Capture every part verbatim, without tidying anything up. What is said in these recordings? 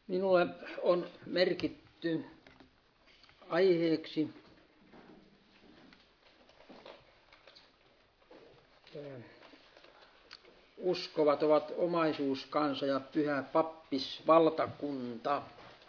Minulle on merkitty aiheeksi uskovat ovat omaisuuskansa ja pyhä pappisvaltakunta.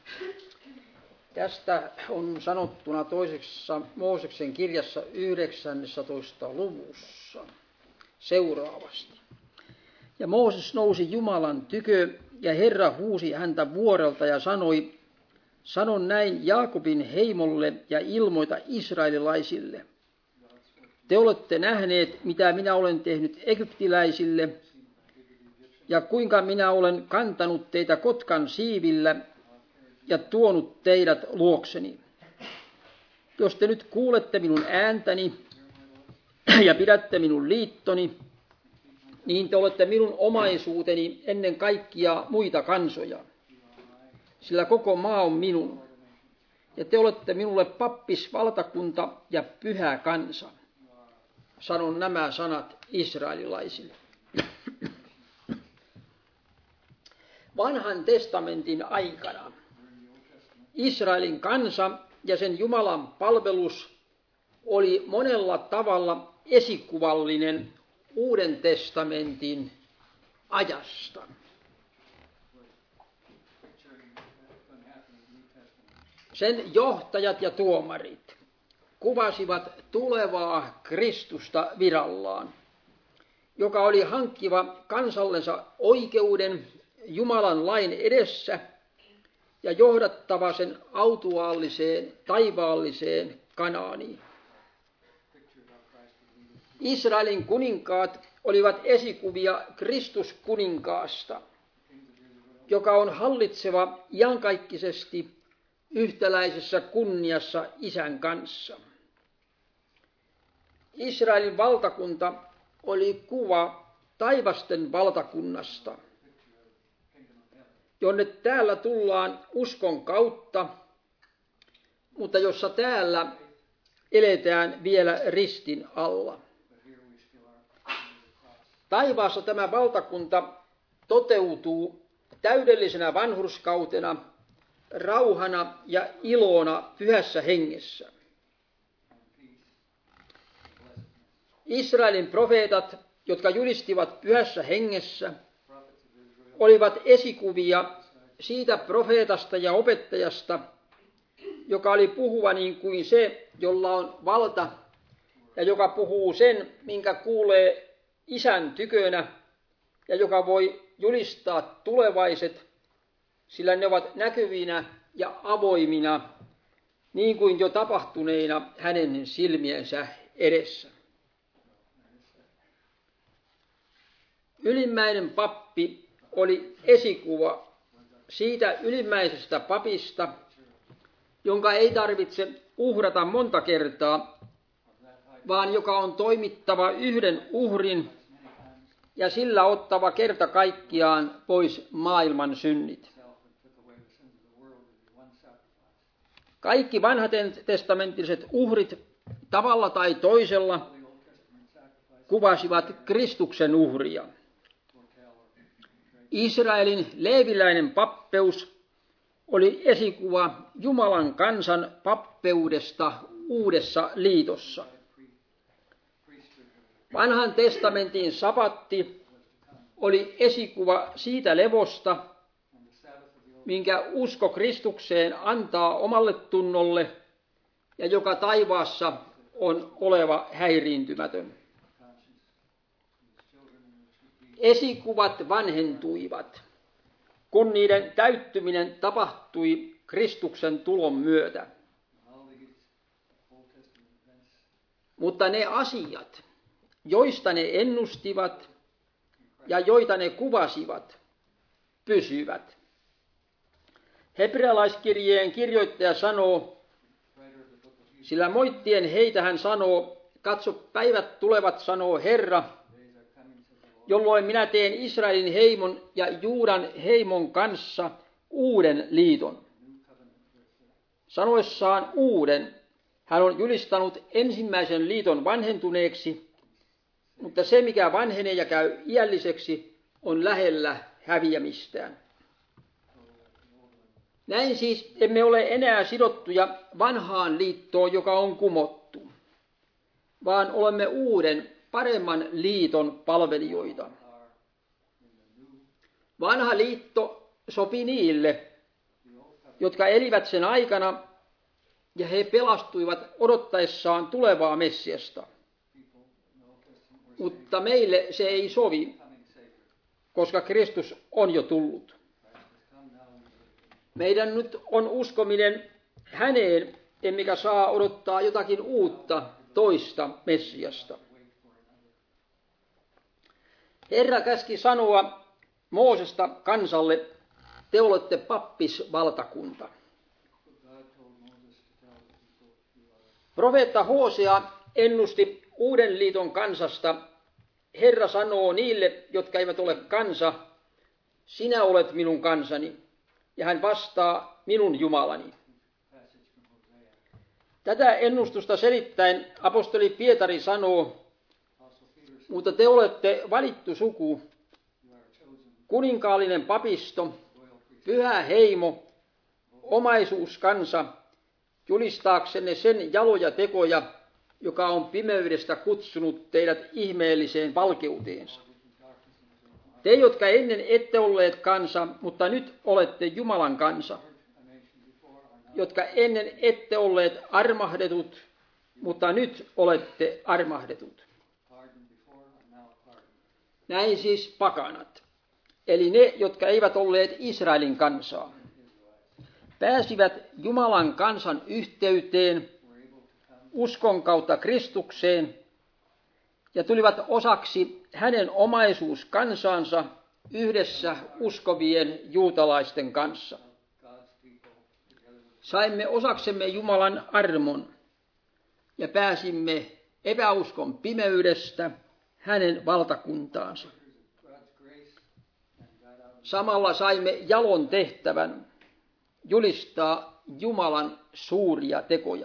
Tästä on sanottuna toisessa Mooseksen kirjassa yhdeksännentoista luvussa seuraavasti. Ja Mooses nousi Jumalan tykö, ja Herra huusi häntä vuorelta ja sanoi, sanon näin Jaakobin heimolle ja ilmoita israelilaisille. Te olette nähneet, mitä minä olen tehnyt egyptiläisille, ja kuinka minä olen kantanut teitä kotkan siivillä ja tuonut teidät luokseni. Jos te nyt kuulette minun ääntäni ja pidätte minun liittoni, niin te olette minun omaisuuteni ennen kaikkia muita kansoja, sillä koko maa on minun, ja te olette minulle pappisvaltakunta ja pyhä kansa. Sanon nämä sanat israelilaisille. Vanhan testamentin aikana Israelin kansa ja sen Jumalan palvelus oli monella tavalla esikuvallinen Uuden testamentin ajasta. Sen johtajat ja tuomarit kuvasivat tulevaa Kristusta virallaan, joka oli hankkiva kansallensa oikeuden Jumalan lain edessä ja johdattava sen autuaalliseen taivaalliseen Kanaaniin. Israelin kuninkaat olivat esikuvia Kristuskuninkaasta, joka on hallitseva iankaikkisesti yhtäläisessä kunniassa Isän kanssa. Israelin valtakunta oli kuva taivasten valtakunnasta, jonne täällä tullaan uskon kautta, mutta jossa täällä eletään vielä ristin alla. Taivaassa tämä valtakunta toteutuu täydellisenä vanhurskautena, rauhana ja ilona pyhässä hengessä. Israelin profeetat, jotka julistivat pyhässä hengessä, olivat esikuvia siitä profeetasta ja opettajasta, joka oli puhuva niin kuin se, jolla on valta, ja joka puhuu sen, minkä kuulee Isän tykönä, ja joka voi julistaa tulevaiset, sillä ne ovat näkyvinä ja avoimina, niin kuin jo tapahtuneina hänen silmiensä edessä. Ylimmäinen pappi oli esikuva siitä ylimmäisestä papista, jonka ei tarvitse uhrata monta kertaa, vaan joka on toimittava yhden uhrin ja sillä ottava kerta kaikkiaan pois maailman synnit. Kaikki vanhatestamenttiset uhrit tavalla tai toisella kuvasivat Kristuksen uhria. Israelin leeviläinen pappeus oli esikuva Jumalan kansan pappeudesta uudessa liitossa. Vanhan testamentin sapatti oli esikuva siitä levosta, minkä usko Kristukseen antaa omalle tunnolle ja joka taivaassa on oleva häiriintymätön. Esikuvat vanhentuivat, kun niiden täyttyminen tapahtui Kristuksen tulon myötä. Mutta ne asiat, joista ne ennustivat ja joita ne kuvasivat, pysyvät. Hebrealaiskirjeen kirjoittaja sanoo, sillä moittien heitä hän sanoo, katso päivät tulevat, sanoo Herra, jolloin minä teen Israelin heimon ja Juudan heimon kanssa uuden liiton. Sanoessaan uuden, hän on julistanut ensimmäisen liiton vanhentuneeksi, mutta se, mikä vanhenee ja käy iälliseksi, on lähellä häviämistään. Näin siis emme ole enää sidottuja vanhaan liittoon, joka on kumottu, vaan olemme uuden, paremman liiton palvelijoita. Vanha liitto sopi niille, jotka elivät sen aikana, ja he pelastuivat odottaessaan tulevaa Messiasta. Mutta meille se ei sovi, koska Kristus on jo tullut. Meidän nyt on uskominen häneen, emmekä saa odottaa jotakin uutta, toista Messiasta. Herra käski sanoa Moosesta kansalle, te olette pappisvaltakunta. Profeetta Hosea ennusti uuden liiton kansasta. Herra sanoo niille, jotka eivät ole kansa, sinä olet minun kansani, ja hän vastaa minun Jumalani. Tätä ennustusta selittäen apostoli Pietari sanoo, mutta te olette valittu suku, kuninkaallinen papisto, pyhä heimo, omaisuuskansa, julistaaksenne sen jaloja tekoja, joka on pimeydestä kutsunut teidät ihmeelliseen valkeuteensa. Te, jotka ennen ette olleet kansa, mutta nyt olette Jumalan kansa, jotka ennen ette olleet armahdetut, mutta nyt olette armahdetut. Näin siis pakanat, eli ne, jotka eivät olleet Israelin kansaa, pääsivät Jumalan kansan yhteyteen uskon kautta Kristukseen ja tulivat osaksi hänen omaisuuskansansa yhdessä uskovien juutalaisten kanssa. Saimme osaksemme Jumalan armon ja pääsimme epäuskon pimeydestä hänen valtakuntaansa. Samalla saimme jalon tehtävän julistaa Jumalan suuria tekoja.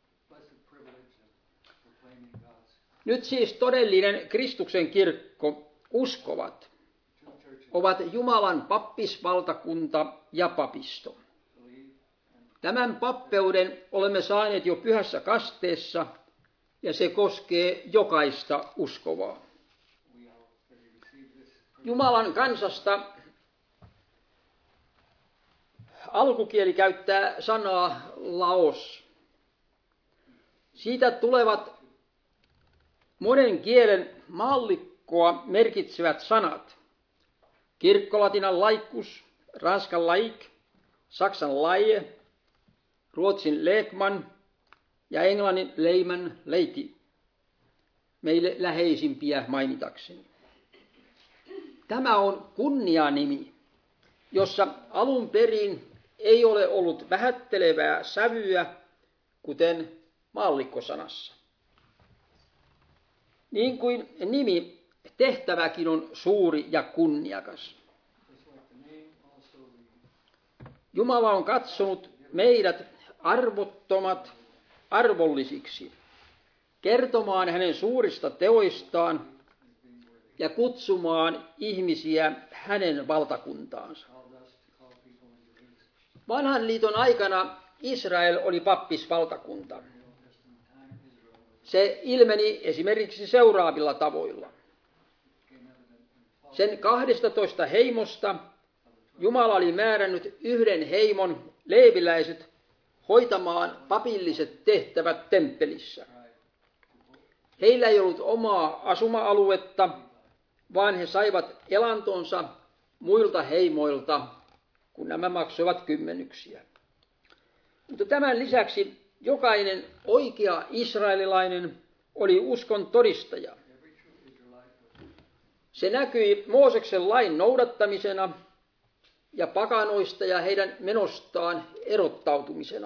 Nyt siis todellinen Kristuksen kirkko, uskovat, ovat Jumalan pappisvaltakunta ja papisto. Tämän pappeuden olemme saaneet jo pyhässä kasteessa, ja se koskee jokaista uskovaa. Jumalan kansasta alkukieli käyttää sanaa laos. Siitä tulevat monen kielen maallikkoa merkitsevät sanat. Kirkkolatinan laikus, ranskan laik, saksan laie, ruotsin lekman ja englannin layman leiti. Meille läheisimpiä mainitakseni. Tämä on kunnianimi, jossa alun perin ei ole ollut vähättelevää sävyä, kuten maallikkosanassa. Niin kuin nimi, tehtäväkin on suuri ja kunniakas. Jumala on katsonut meidät arvottomat arvollisiksi, kertomaan hänen suurista teoistaan ja kutsumaan ihmisiä hänen valtakuntaansa. Vanhan liiton aikana Israel oli pappisvaltakunta. Se ilmeni esimerkiksi seuraavilla tavoilla. Sen kahdestatoista heimosta Jumala oli määrännyt yhden heimon leeviläiset hoitamaan papilliset tehtävät temppelissä. Heillä ei ollut omaa asuma-aluetta, vaan he saivat elantonsa muilta heimoilta, kun nämä maksoivat kymmenyksiä. Mutta tämän lisäksi jokainen oikea israelilainen oli uskon todistaja. Se näkyi Mooseksen lain noudattamisena ja pakanoista ja heidän menostaan erottautumisena.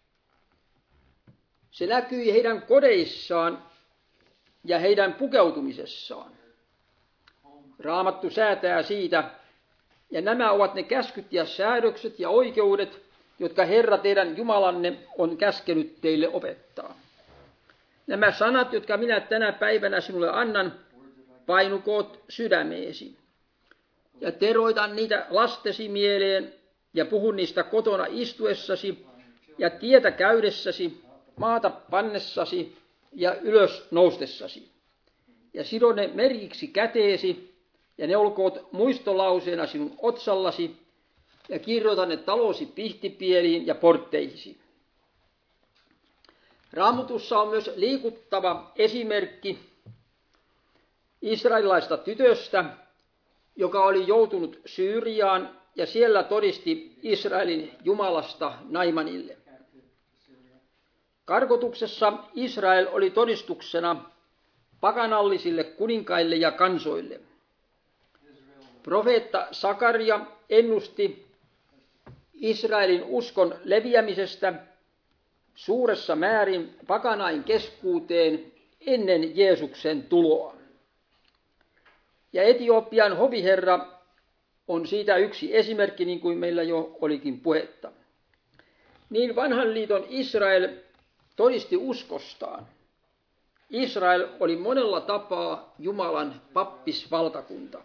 Se näkyi heidän kodeissaan ja heidän pukeutumisessaan. Raamattu säätää siitä, ja nämä ovat ne käskyt ja säädökset ja oikeudet, jotka Herra teidän Jumalanne on käskenyt teille opettaa. Nämä sanat, jotka minä tänä päivänä sinulle annan, painukoot sydämeesi. Ja teroita niitä lastesi mieleen ja puhu niistä kotona istuessasi ja tietä käydessäsi, maata pannessasi ja ylös noustessasi. Ja sido ne merkiksi käteesi, ja ne olkoot muistolauseena sinun otsallasi, ja kirjoita ne talosi pihtipieliin ja portteihisi. Raamatussa on myös liikuttava esimerkki israelilaista tytöstä, joka oli joutunut Syyriaan ja siellä todisti Israelin Jumalasta Naimanille. Karkotuksessa Israel oli todistuksena pakanallisille kuninkaille ja kansoille. Profeetta Sakaria ennusti Israelin uskon leviämisestä suuressa määrin pakanain keskuuteen ennen Jeesuksen tuloa. Ja Etiopian hoviherra on siitä yksi esimerkki, niin kuin meillä jo olikin puhetta. Niin vanhan liiton Israel todisti uskostaan. Israel oli monella tapaa Jumalan pappisvaltakunta.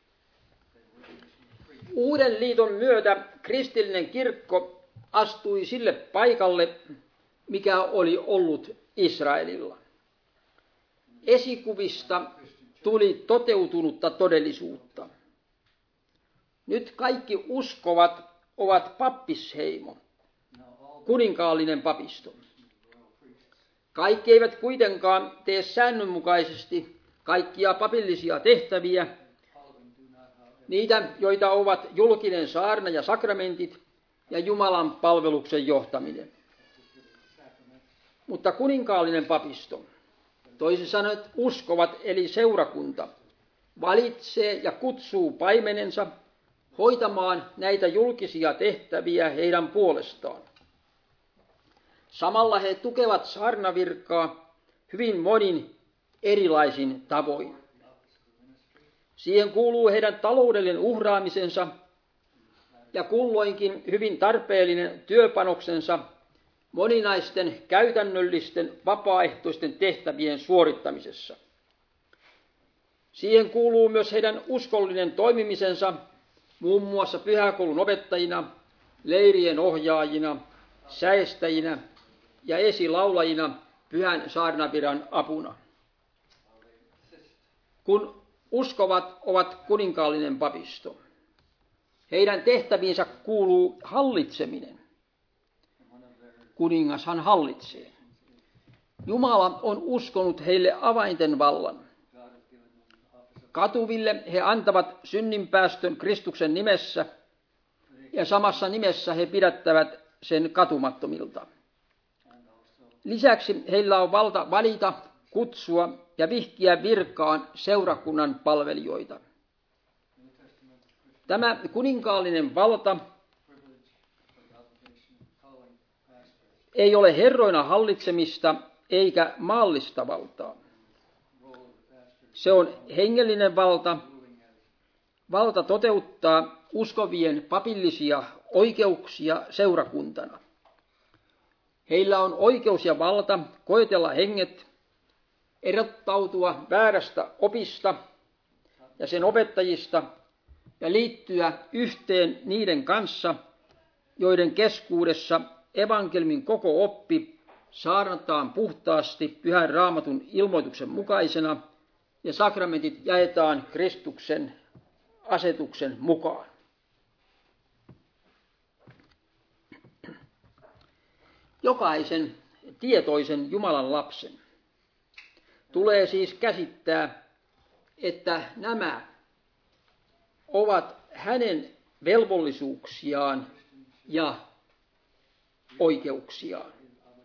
Uuden liiton myötä kristillinen kirkko astui sille paikalle, mikä oli ollut Israelilla. Esikuvista tuli toteutunutta todellisuutta. Nyt kaikki uskovat ovat pappisheimo, kuninkaallinen papisto. Kaikki eivät kuitenkaan tee säännönmukaisesti kaikkia papillisia tehtäviä, niitä, joita ovat julkinen saarna ja sakramentit ja Jumalan palveluksen johtaminen. Mutta kuninkaallinen papisto, toisin sanoen uskovat eli seurakunta, valitsee ja kutsuu paimenensa hoitamaan näitä julkisia tehtäviä heidän puolestaan. Samalla he tukevat saarnavirkaa hyvin monin erilaisin tavoin. Siihen kuuluu heidän taloudellinen uhraamisensa ja kulloinkin hyvin tarpeellinen työpanoksensa moninaisten käytännöllisten vapaaehtoisten tehtävien suorittamisessa. Siihen kuuluu myös heidän uskollinen toimimisensa muun muassa pyhäkoulun opettajina, leirien ohjaajina, säestäjinä ja esilaulajina pyhän saarnaviran apuna. Kun uskovat ovat kuninkaallinen papisto, heidän tehtäviinsä kuuluu hallitseminen. Kuningashan hallitsee. Jumala on uskonut heille avainten vallan. Katuville he antavat synninpäästön Kristuksen nimessä, ja samassa nimessä he pidättävät sen katumattomilta. Lisäksi heillä on valta valita, kutsua ja vihkiä virkaan seurakunnan palvelijoita. Tämä kuninkaallinen valta ei ole herroina hallitsemista eikä maallista valtaa. Se on hengellinen valta, valta toteuttaa uskovien papillisia oikeuksia seurakuntana. Heillä on oikeus ja valta koetella henget, erottautua väärästä opista ja sen opettajista ja liittyä yhteen niiden kanssa, joiden keskuudessa evankelmin koko oppi saarnataan puhtaasti Pyhän Raamatun ilmoituksen mukaisena ja sakramentit jaetaan Kristuksen asetuksen mukaan. Jokaisen tietoisen Jumalan lapsen tulee siis käsittää, että nämä ovat hänen velvollisuuksiaan ja oikeuksiaan.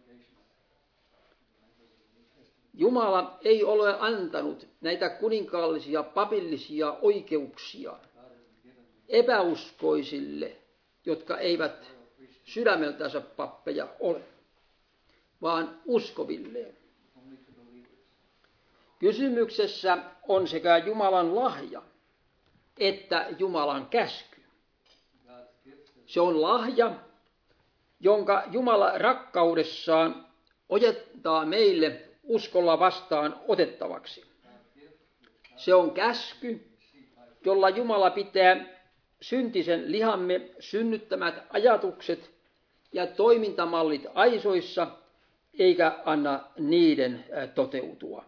Jumala ei ole antanut näitä kuninkaallisia papillisia oikeuksia epäuskoisille, jotka eivät sydämeltänsä pappeja ole, vaan uskoville. Kysymyksessä on sekä Jumalan lahja että Jumalan käsky. Se on lahja, jonka Jumala rakkaudessaan ojettaa meille uskolla vastaan otettavaksi. Se on käsky, jolla Jumala pitää syntisen lihamme synnyttämät ajatukset ja toimintamallit aisoissa, eikä anna niiden toteutua.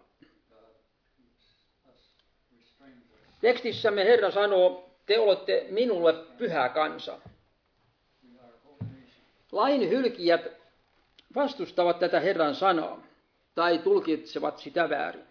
Tekstissämme Herra sanoo, te olette minulle pyhä kansa. Lain hylkijät vastustavat tätä Herran sanaa tai tulkitsevat sitä väärin.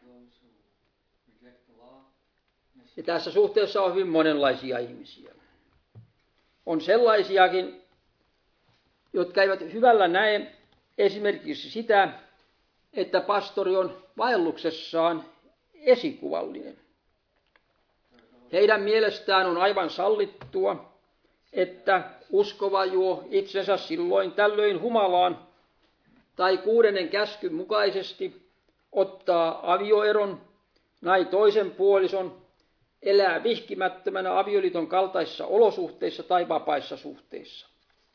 Ja tässä suhteessa on hyvin monenlaisia ihmisiä. On sellaisiakin, jotka eivät hyvällä näe esimerkiksi sitä, että pastori on vaelluksessaan esikuvallinen. Heidän mielestään on aivan sallittua, että uskova juo itsensä silloin tällöin humalaan tai kuudennen käskyn mukaisesti ottaa avioeron, nai toisen puolison, elää vihkimättömänä avioliiton kaltaisissa olosuhteissa tai vapaissa suhteissa.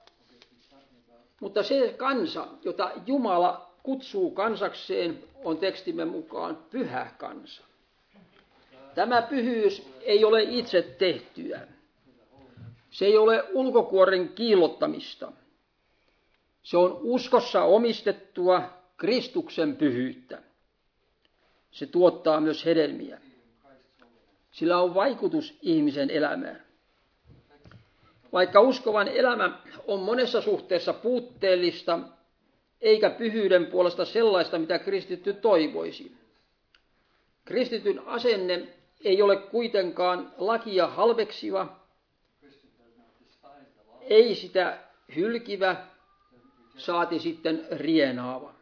Mutta se kansa, jota Jumala kutsuu kansakseen, on tekstimme mukaan pyhä kansa. Tämä pyhyys ei ole itse tehtyä. Se ei ole ulkokuoren kiillottamista. Se on uskossa omistettua Kristuksen pyhyyttä. Se tuottaa myös hedelmiä. Sillä on vaikutus ihmisen elämään. Vaikka uskovan elämä on monessa suhteessa puutteellista, eikä pyhyyden puolesta sellaista, mitä kristitty toivoisi. Kristityn asenne ei ole kuitenkaan lakia halveksiva, ei sitä hylkivä, saati sitten rienaava.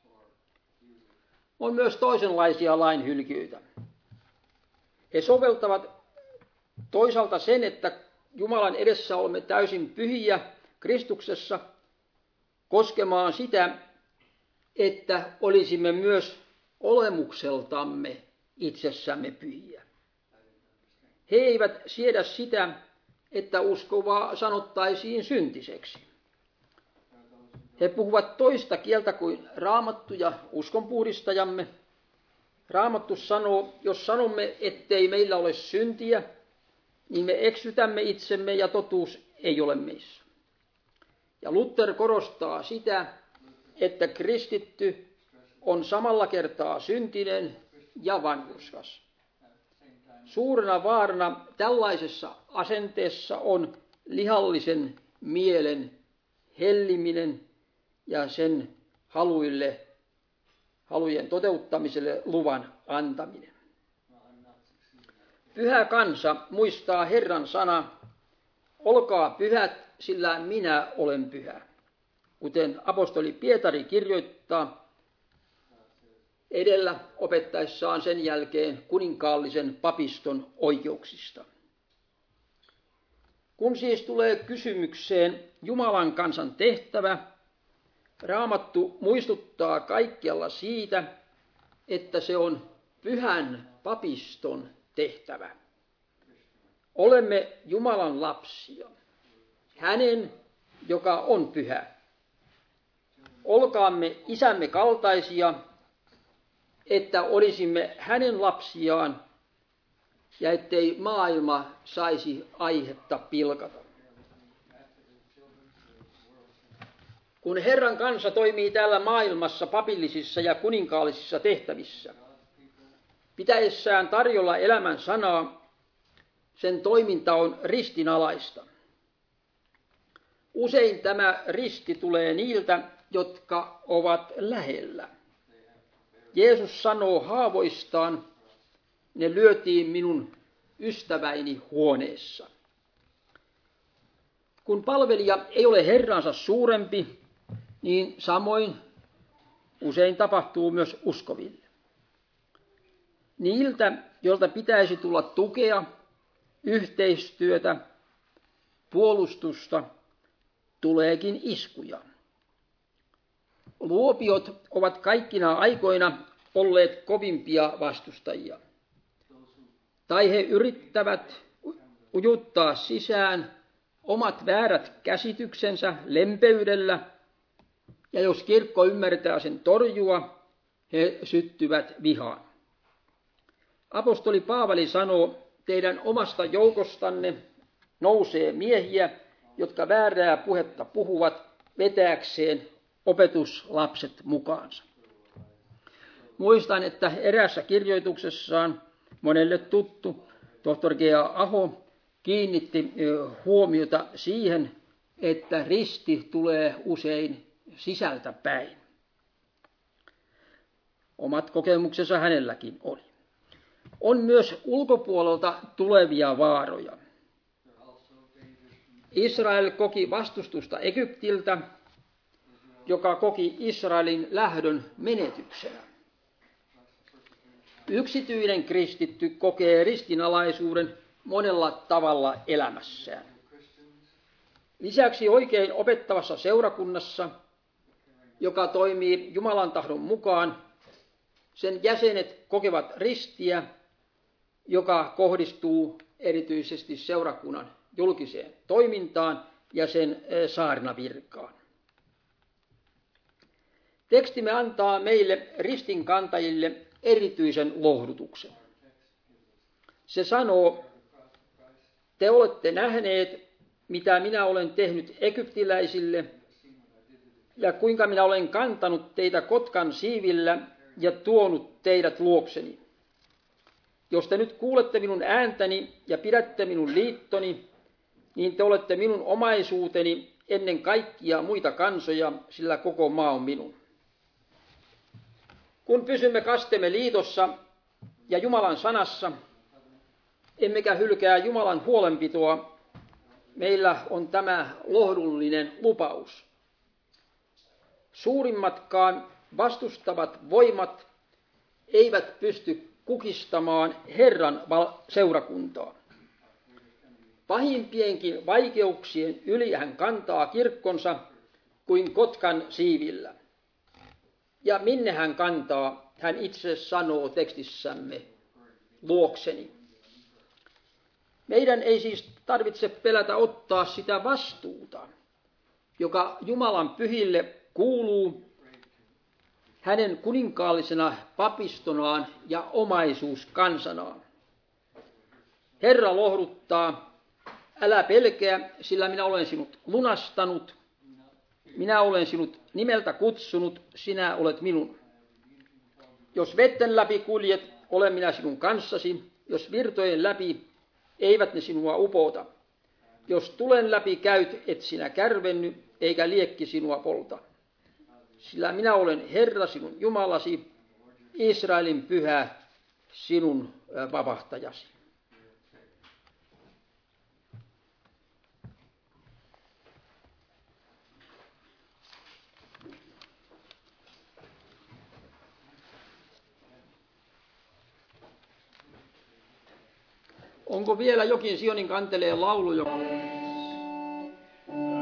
On myös toisenlaisia lainhylkijöitä. He soveltavat toisaalta sen, että Jumalan edessä olemme täysin pyhiä Kristuksessa, koskemaan sitä, että olisimme myös olemukseltamme itsessämme pyhiä. He eivät siedä sitä, että uskovaa sanottaisiin syntiseksi. He puhuvat toista kieltä kuin Raamattu ja uskonpuhdistajamme. Raamattu sanoo, jos sanomme, ettei meillä ole syntiä, niin me eksytämme itsemme ja totuus ei ole meissä. Ja Luther korostaa sitä, että kristitty on samalla kertaa syntinen ja vanhurskas. Suurena vaarana tällaisessa asenteessa on lihallisen mielen helliminen ja sen haluille, halujen toteuttamiselle luvan antaminen. Pyhä kansa muistaa Herran sana, olkaa pyhät, sillä minä olen pyhä. Kuten apostoli Pietari kirjoittaa edellä opettaessaan sen jälkeen kuninkaallisen papiston oikeuksista. Kun siis tulee kysymykseen Jumalan kansan tehtävä, Raamattu muistuttaa kaikkialla siitä, että se on pyhän papiston tehtävä. Olemme Jumalan lapsia, hänen, joka on pyhä. Olkaamme isämme kaltaisia, että olisimme hänen lapsiaan ja ettei maailma saisi aihetta pilkata. Kun Herran kansa toimii täällä maailmassa papillisissa ja kuninkaallisissa tehtävissä, pitäessään tarjolla elämän sanaa, sen toiminta on ristinalaista. Usein tämä risti tulee niiltä, jotka ovat lähellä. Jeesus sanoo haavoistaan, ne lyötiin minun ystäväini huoneessa. Kun palvelija ei ole Herransa suurempi, niin samoin usein tapahtuu myös uskoville. Niiltä, joilta pitäisi tulla tukea, yhteistyötä, puolustusta, tuleekin iskuja. Luopiot ovat kaikkina aikoina olleet kovimpia vastustajia. Tai he yrittävät ujuttaa sisään omat väärät käsityksensä lempeydellä, ja jos kirkko ymmärtää sen torjua, he syttyvät vihaan. Apostoli Paavali sanoo teidän omasta joukostanne nousee miehiä, jotka väärää puhetta puhuvat vetääkseen opetuslapset mukaansa. Muistan, että eräässä kirjoituksessaan monelle tuttu tohtori G A Aho kiinnitti huomiota siihen, että risti tulee usein sisältä päin. Omat kokemuksensa hänelläkin oli. On myös ulkopuolelta tulevia vaaroja. Israel koki vastustusta Egyptiltä, joka koki Israelin lähdön menetyksenä. Yksityinen kristitty kokee ristinalaisuuden monella tavalla elämässään. Lisäksi oikein opettavassa seurakunnassa, joka toimii Jumalan tahdon mukaan, sen jäsenet kokevat ristiä, joka kohdistuu erityisesti seurakunnan julkiseen toimintaan ja sen saarnavirkaan. Tekstimme antaa meille ristinkantajille erityisen lohdutuksen. Se sanoo, te olette nähneet, mitä minä olen tehnyt egyptiläisille ja kuinka minä olen kantanut teitä kotkan siivillä ja tuonut teidät luokseni. Jos te nyt kuulette minun ääntäni ja pidätte minun liittoni, niin te olette minun omaisuuteni ennen kaikkia muita kansoja, sillä koko maa on minun. Kun pysymme kastemme liitossa ja Jumalan sanassa, emmekä hylkää Jumalan huolenpitoa, meillä on tämä lohdullinen lupaus. Suurimmatkaan vastustavat voimat eivät pysty kukistamaan Herran seurakuntaa. Pahimpienkin vaikeuksien yli hän kantaa kirkkonsa kuin kotkan siivillä. Ja minne hän kantaa, hän itse sanoo tekstissämme, luokseni. Meidän ei siis tarvitse pelätä ottaa sitä vastuuta, joka Jumalan pyhille kuuluu hänen kuninkaallisena papistonaan ja omaisuuskansanaan. Herra lohduttaa, älä pelkää, sillä minä olen sinut lunastanut, minä olen sinut nimeltä kutsunut, sinä olet minun. Jos vetten läpi kuljet, olen minä sinun kanssasi, jos virtojen läpi, eivät ne sinua upota. Jos tulen läpi käyt, et sinä kärvenny, eikä liekki sinua polta. Sillä minä olen Herra sinun Jumalasi, Israelin pyhä, sinun vapahtajasi. Onko vielä jokin Sionin kanteleen laulu, joka...